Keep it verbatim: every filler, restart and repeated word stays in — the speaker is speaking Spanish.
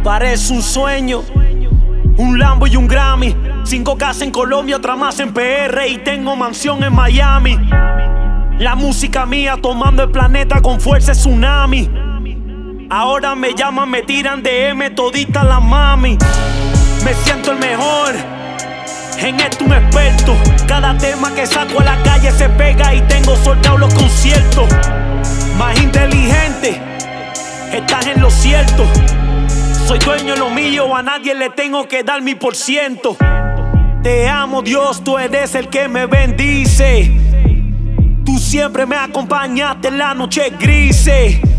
Parece un sueño, un Lambo y un Grammy. Cinco casas en Colombia, otra más en P R y tengo mansión en Miami. La música mía tomando el planeta con fuerza es tsunami. Ahora me llaman, me tiran D M todita la mami. Me siento el mejor, en esto un experto. Cada tema que saco a la calle se pega y tengo soldados los conciertos. Más inteligente, estás en lo cierto. Soy dueño de lo mío, a nadie le tengo que dar mi por ciento. Te amo, Dios, tú eres el que me bendice. Tú siempre me acompañaste en la noche grises.